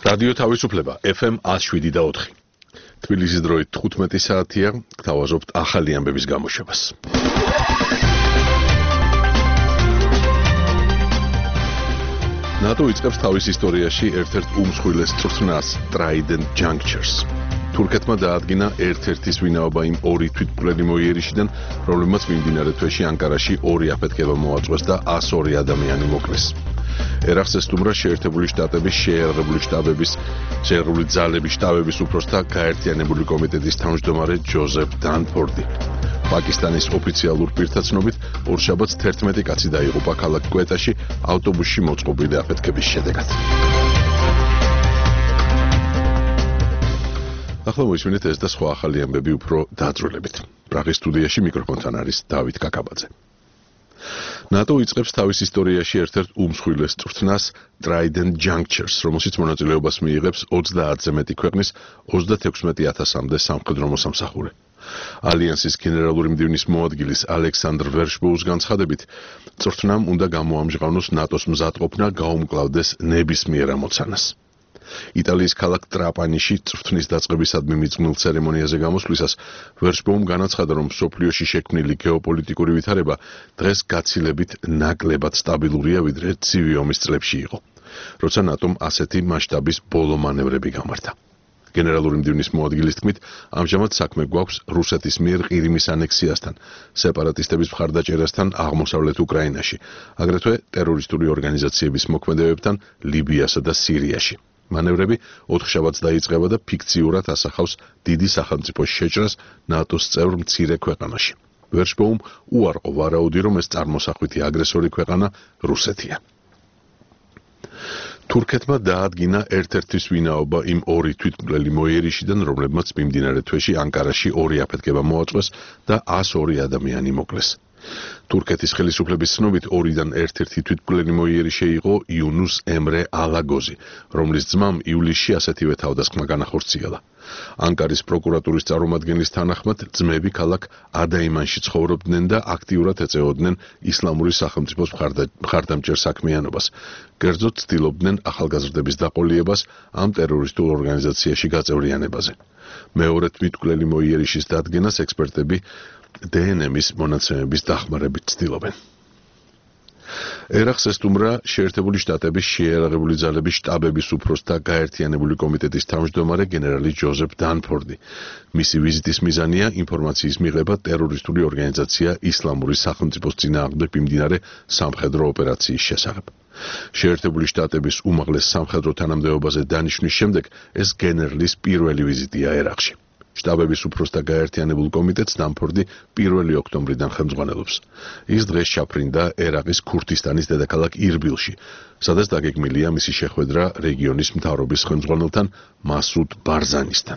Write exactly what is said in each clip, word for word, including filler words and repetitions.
რადიო თავისუფლება F M one oh seven და four. თბილისის დროით თხუთმეტი საათია, გთავაზობთ ახალი ამბების გამოშვებას. ნატო იწყებს თავის ისტორიაში ერთ-ერთ უმსხვილეს წვრთნას Trident Junctures. თურქეთმა დაადგინა ერთ-ერთის ვინაობა იმ ორი თვითმკვლელი მოიერიშიდან, რომლებმაც მიმდინარე თვეში ანკარაში ორი აფეთქება მოაწყვეს და one oh two ადამიანი მოკლეს. ერახს ესტუმრა შეერთებული შტატების შეიარაღებული შტაბების შეიარაღებული ძალების შტაბების უფროსთა გაერთიანებული კომიტეტის თავმჯდომარე ჯოზეფ დანფორდი. პაკისტანის ოფიციალურ პირთაცნობით ორშაბათს თერთმეტი კაცი დაიღუპა ქალაქ კვეტაში ავტობუსში მოწყობილი აფეთქების შედეგად. ახლა მოისმინეთ ეს და სხვა ახალი ამბები უფრო დაწვრილებით. პრაღის სტუდიაში მიკროფონთან არის დავით კაკაბაძე. ნატო იწყებს თავის ისტორიაში ერთ-ერთ უმსხვილეს წვრთნას Trident Junctures, რომელშიც მონაწილეობას მიიღებს ოცდაათზე მეტი ქვეყნის ოცდათექვსმეტი ათასამდე სამხედრო მოსამსახურე. ალიანსის გენერალური მდივნის მოადგილის ალექსანდრ ვერშბოუს განცხადებით, წვრთნამ უნდა გამოამჟღავნოს ნატოს მზადყოფნა გაუმკლავდეს ნებისმიერ ამოცანას. იტალიის ქალაქ ტრაპანიში წვრთნის დაწყებისადმი მიძღვნილ ცერემონიაზე გამოსვლისას ვერშბოუმ განაცხადა, რომ მსოფლიოში შექმნილი გეოპოლიტიკური ვითარება დღეს გაცილებით ნაკლებად სტაბილურია, ვიდრე ცივი ომის წლებში იყო, როცა ნატომ ასეთი მასშტაბის ბოლო მანევრები გამართა. გენერალური მდივნის მოადგილის თქმით, ამჟამად საქმე გვაქვს რუსეთის მიერ ყირიმის ანექსიასთან, სეპარატისტების მხარდაჭერასთან აღმოსავლეთ უკრაინაში, აგრეთვე ტერორისტული ორგანიზაციების მოქმედებებთან ლიბიასა და სირიაში. მანევრები ოთხშაბათს დაიწყება და ფიქციურად ასახავს დიდი სახელმწიფოს შეჭრას ნატოს წევრ მცირე ქვეყანაში. ვერშბოუმ უარყო ვარაუდი, რომ ეს წარმოსახვითი აგრესორი ქვეყანა რუსეთია. თურქეთმა დაადგინა ერთ-ერთის ვინაობა იმ ორი თვითმკვლელი მოიერიშიდან, რომლებმაც მიმდინარე თვეში ანკარაში ორი აფეთქება მოაწყვეს და one oh two ადამიანი მოკლეს. თურქეთის ხელისუფლების ცნობით ორიდან ერთ-ერთი თვითმკვლელი მოიერიშე იყო იუნუს ემრე ალაგოზი, რომლის ძმამ ივლისში ასეთივე თავდასხმა განახორციელა. ანკარის პროკურატურის წარმომადგენლის თანახმად, ძმები ქალაქ ადაიმანში ცხოვრობდნენ და აქტიურად ეწეოდნენ ისლამური სახელმწიფოს მხარდამჭერ საქმიანობას. კერძოდ ცდილობდნენ ახალგაზრდების დაყოლიებას ამ ტერორისტულ ორგანიზაციაში გაწევრიანებაზე. მეორე თვითმკვლელი მოიერიშის დადგენას ექსპერტები D N M-ის მონაცემების დახმარებით ცდილობენ. ერახს ესტუმრა შეერთებული შტატების შეიარაღებული ძალების შტაბების უფროსთა გაერთიანებული კომიტეტის თავმჯდომარე გენერალი ჯოზეფ დანფორდი. მისი ვიზიტის მიზანია ინფორმაციის მიღება ტერორისტული ორგანიზაცია ისლამური სახელმწიფოს წინააღმდეგ მიმდინარე სამხედრო ოპერაციის შესახებ. შეერთებული შტატების უმაღლეს სამხედრო თანამდებობაზე დანიშვნის შემდეგ ეს გენერლის პირველი ვიზიტია ერახში. შტაბების უფროსთა გაერთიანებულ კომიტეტს დანფორდი პირველი ოქტომბრიდან ხელმძღვანელობს. ის დღეს ჩაფრინდა ერაყის ქურთისტანის დედაქალაქ ირბილში, სადაც დაგეგმილია მისი შეხვედრა რეგიონის მთავრობის ხელმძღვანელთან მასუდ ბარზანისთან.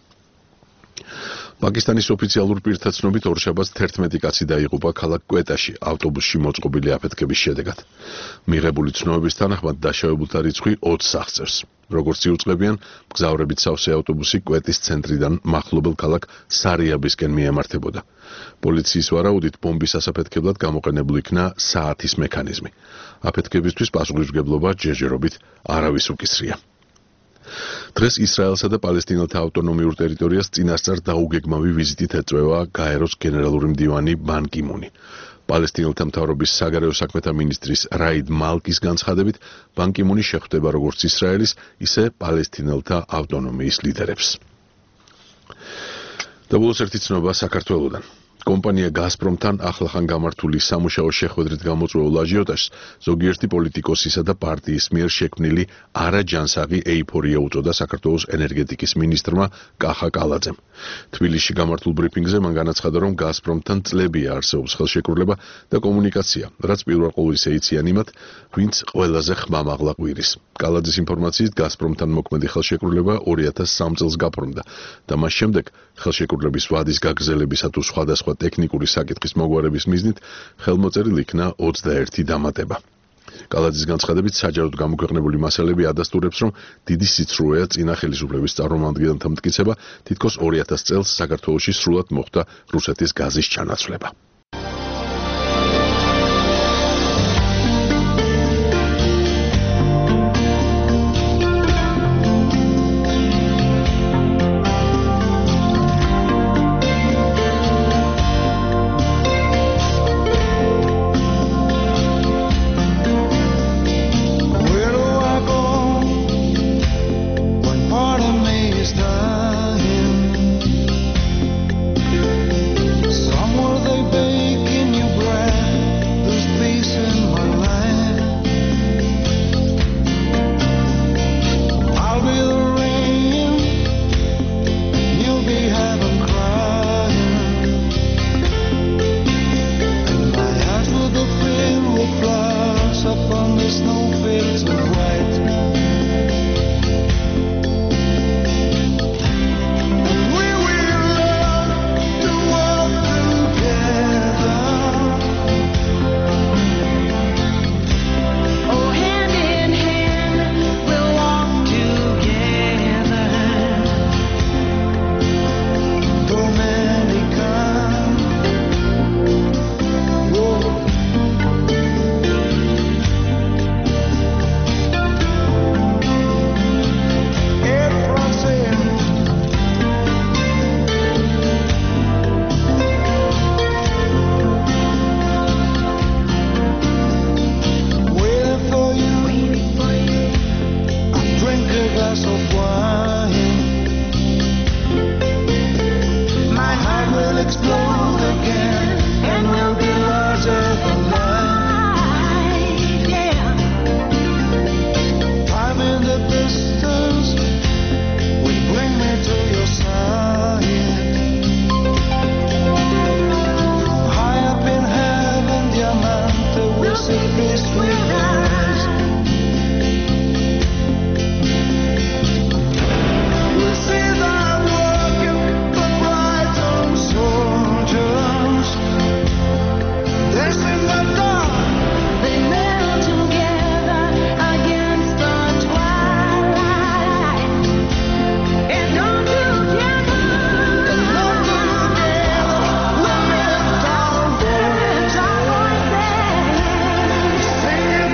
პაკისტანის ოფიციალურ პირთაცნობით ორშაბათს თერთმეტი კაცი დაიღუპა ქალაქ კვეტაში ავტობუსში მოწყობილი აფეთქების შედეგად. მიღებული ცნობების თანახმად დაშავებულთა რიცხვი ოცს აღწევს. როგორც იუწყებიან, მგზავრებით სავსე ავტობუსი კვეტის ცენტრიდან მახლობელ ქალაქ სარიაბისკენ მიემართებოდა. პოლიციის ვარაუდით ბომბის ასაფეთქებლად გამოყენებული იქნა საათის მექანიზმი. აფეთქებისთვის პასუხისმგებლობა ჯერჯერობით არავის უკისრია. დღეს ისრაელსა და პალესტინელთა ავტონომიურ ტერიტორიას წინასწარ დაუგეგმავი ვიზიტით ეწვევა გაეროს გენერალური მდივანი ბან კი მუნი. პალესტინელთა მთავრობის საგარეო საქმეთა მინისტრის რაიდ მალკის განცხადებით, ბან კი მუნი შეხვდება როგორც ისრაელის, ისე პალესტინელთა ავტონომიის ლიდერებს. და ბოლოს ერთი ცნობა საქართველოდან. კომპანია გაზპრომთან ახლახან გამართული სამუშაო შეხვედრით გამოწვეულ აჟიოტაჟს ზოგიერთი პოლიტიკოსისა და პარტიის მიერ შექმნილი არაჯანსაღი ეიფორია უწოდა საქართველოს ენერგეტიკის მინისტრმა კახა კალაძემ. თბილისში გამართულ ბრიფინგზე მან განაცხადა, რომ გაზპრომთან წლებია არსებობს ხელშეკრულება და კომუნიკაცია, რაც პირველ ყოვლისა იციან იმათ, ვინც ყველაზე ხმამაღლა ყვირის. კალაძის ინფორმაციით, გაზპრომთან მოქმედი ხელშეკრულება ორი ათას სამ წელს გაფორმდა და მას შემდეგ ხელშეკრულების ვადის გაგრძელებისა თუ სხვადასხვა ტექნიკური საკითხის მოგვარების მიზნით ხელმოწერილი იქნა ოცდაერთი დამატება. კალაძის განცხადებით, საჯაროდ გამოქვეყნებული მასალები ადასტურებს, რომ დიდი სიცრუეა წინა ხელისუფლების წარმომადგენელთა მტკიცება, თითქოს ორი ათას წელს საქართველოში სრულად მოხდა რუსეთის გაზის ჩანაცვლება. Singing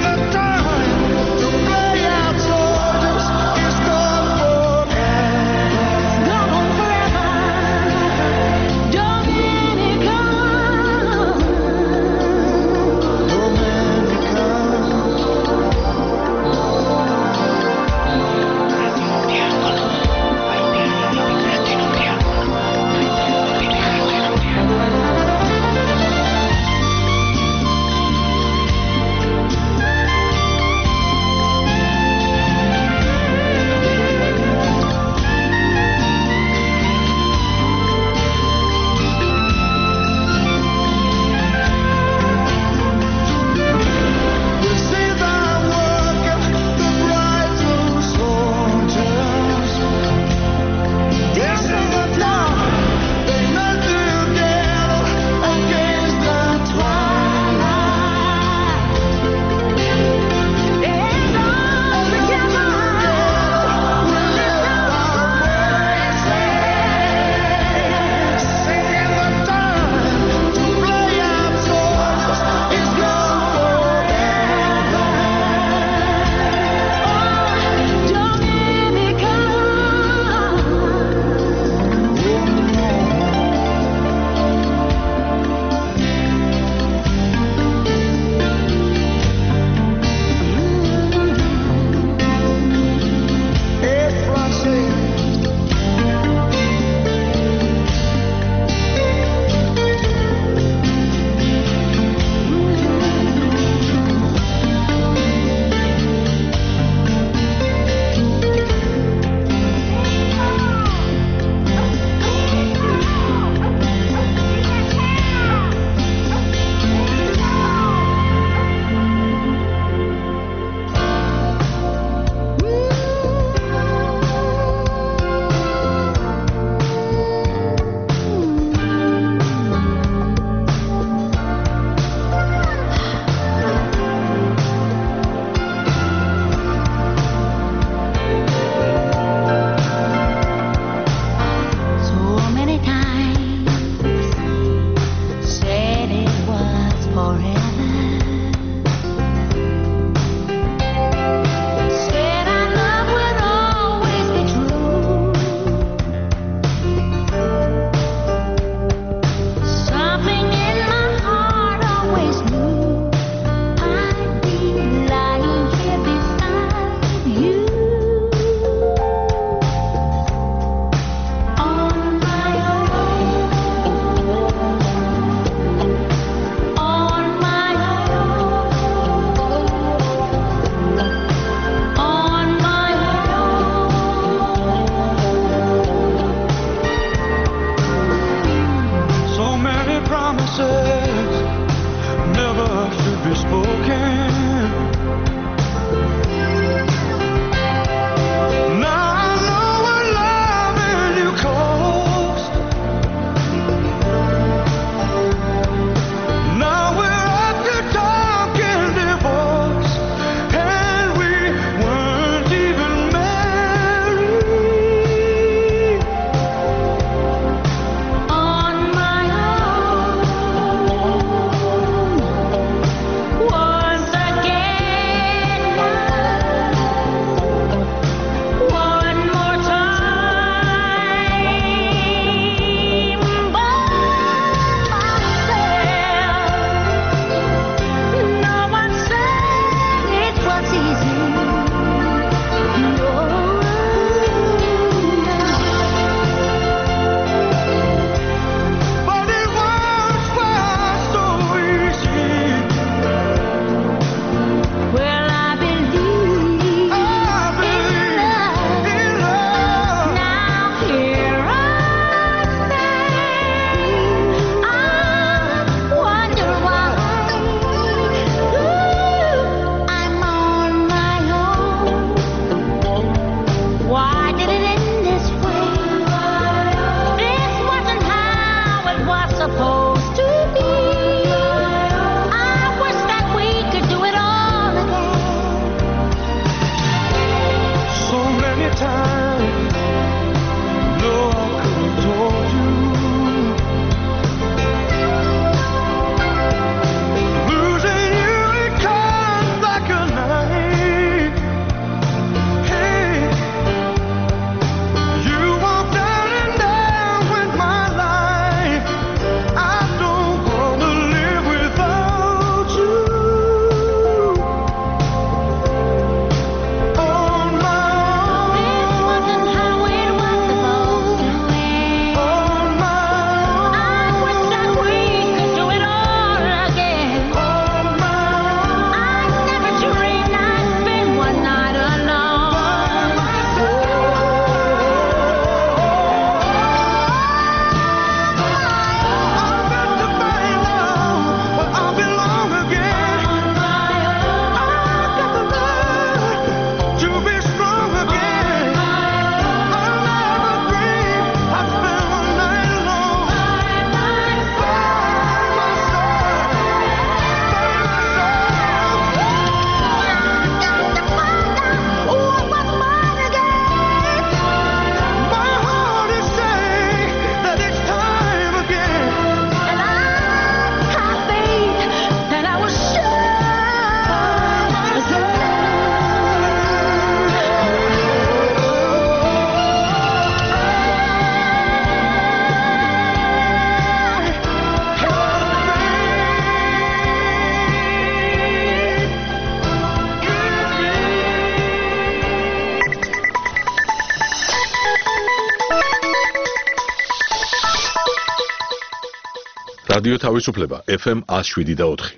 რადიო თავისუფლება F M one oh seven და four.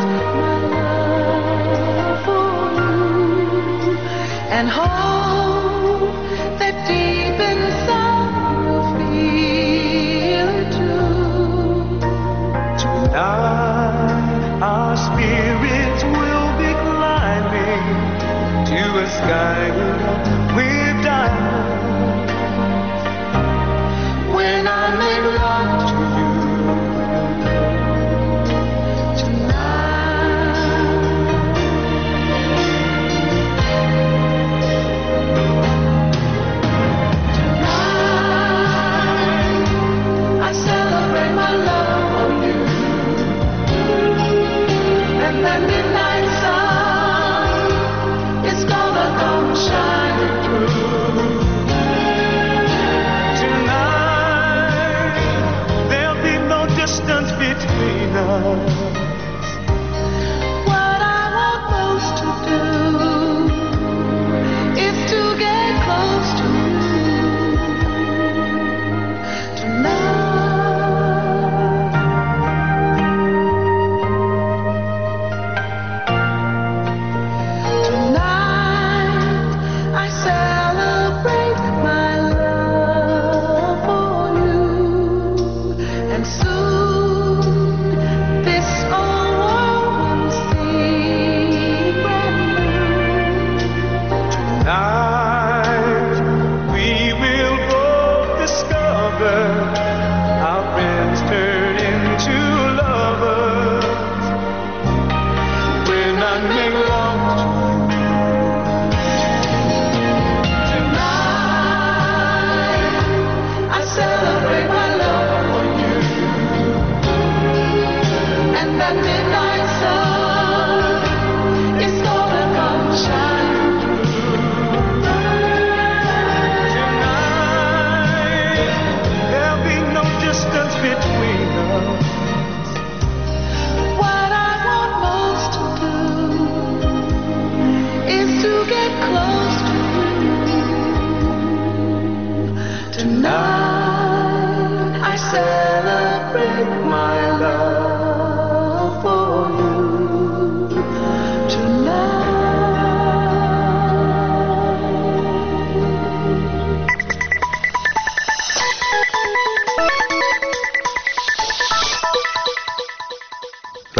And hold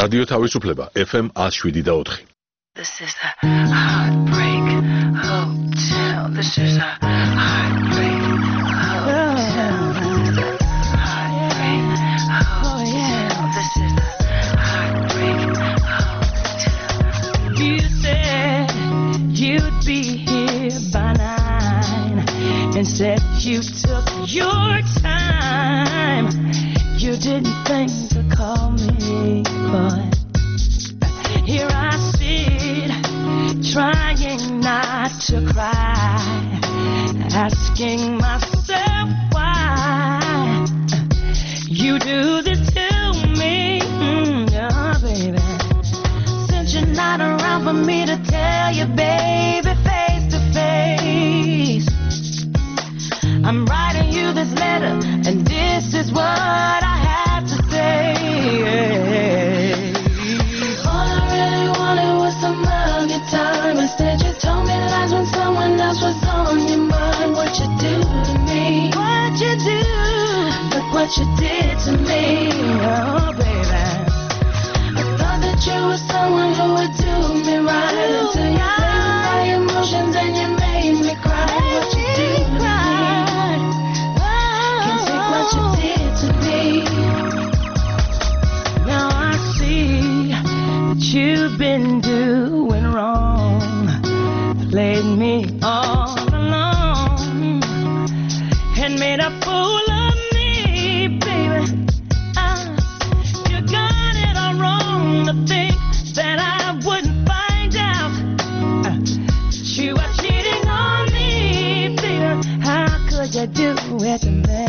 რადიო თავისუფლება F M one oh seven და four. This is a heartbreak hotel. This is a heartbreak hotel. Heartbreak hotel. This is a heartbreak hotel. You said you'd be here by nine, and said you took your time. You didn't think to call me, but here I sit, trying not to cry, asking myself why you do this to me, mm, oh, baby. Since you're not around for me to tell you, baby, face to face, I'm writing you this letter, and this is what I have to say. All I really wanted was some of your time. Instead, you told me lies when someone else was on your mind. What you do to me? What you do? Look what you did to me, oh baby. I thought that you were someone who would do me right until you played with my emotions and you made me cry. What you do to me? Can't take what you did to me. Now I see that you've been doing wrong, played me all along, and made a fool of me, baby. Ah, you got it all wrong to think that I wouldn't find out uh, that you are cheating on me, baby. How could you do it to me?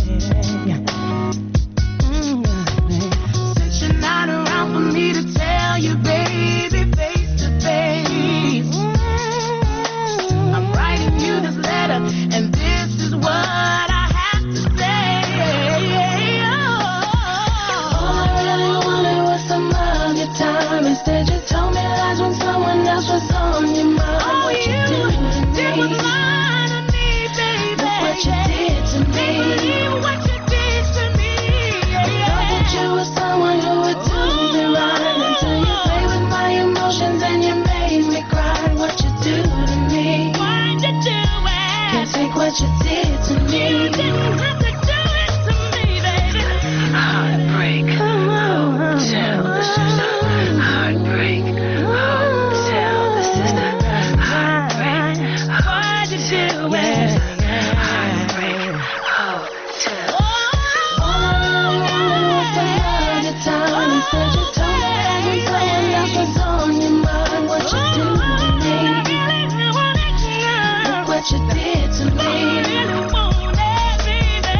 Mm, since you're not around for me to tell you, baby, face to face, mm, I'm writing you this letter, and this is what I have to say. Oh, all I really wanted was some of your time. Instead, you told me lies when someone else was on your mind. Oh, what you, you did was lying to me, baby. Look what you did to me. What you did to me. I thought that you were someone who would do me right until you played with my emotions and you made me cry. What you do to me? Why'd you do it? Can't take what you did to me. You didn't have to do it to me, baby. Heartbreak hotel. This is a heartbreak hotel. This is a heartbreak hotel. Why'd you do it? Heartbreak hotel. All I really wanted was some of your time. Instead, you told me that when someone else was on your mind. What you do to me? Look what you did to me.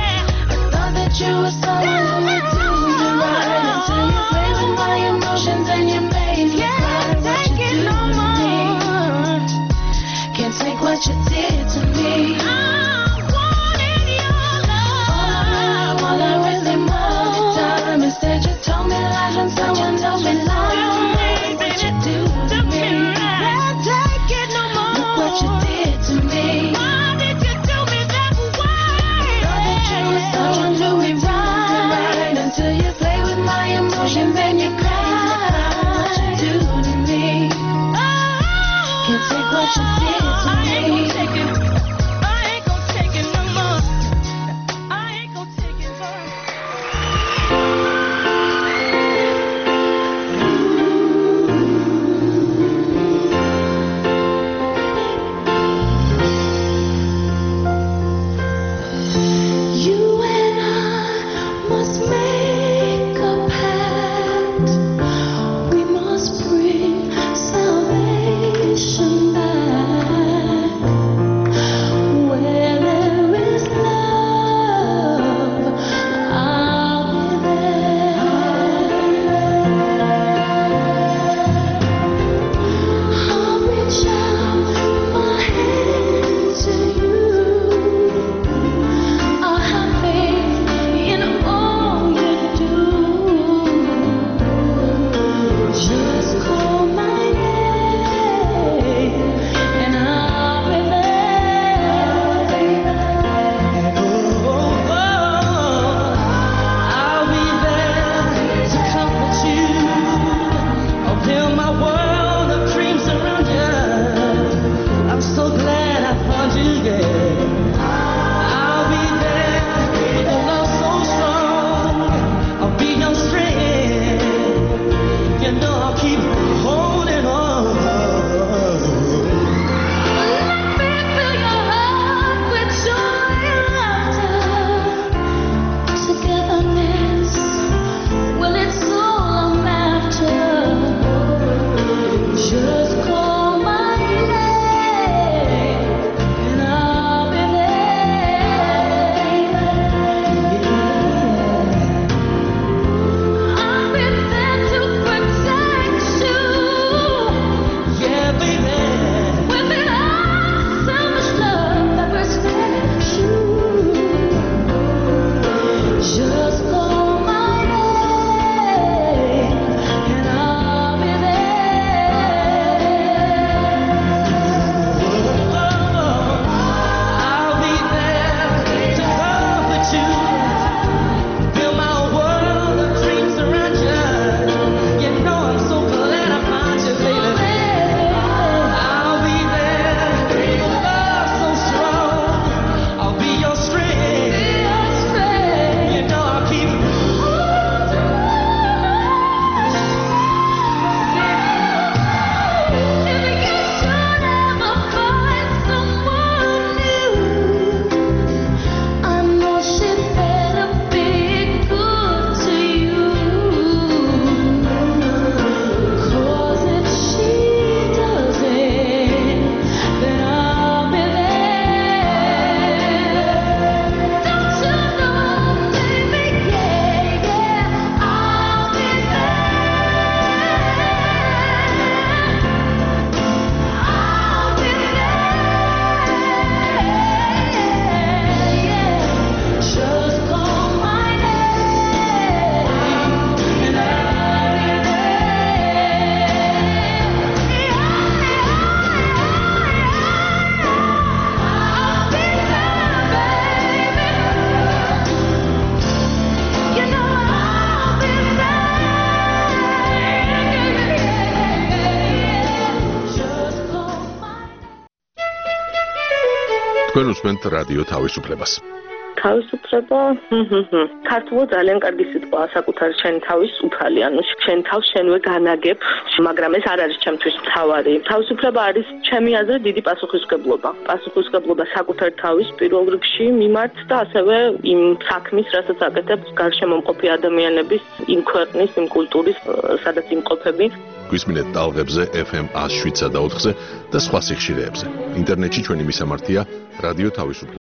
ჩვენ უსმენთ რადიო თავისუფლებას. თავისუფლება, ქართულად ძალიან კარგი სიტყვაა საკუთარ შენ თავის უფალი, ანუ შენ თავს შენვე განაგებ, მაგრამ ეს არ არის ჩემთვის მთავარი. თავისუფლება არის ჩემი აზრით დიდი პასუხისმგებლობა. პასუხისმგებლობა საკუთარ თავის პირველ რიგში მიმართ და ასევე იმ საქმის, რასაც აკეთებს გარშემო მყოფი ადამიანების, იმ ქვეყნის, იმ კულტურის, სადაც იმყოფები. გვისმინეთ ტალღებზე ეფ ემ ათს შვიდსა და ოთხზე და სხვა სიხშირეებზე. ინტერნეტში ჩვენი მისამართია რადიო თავისუფლება.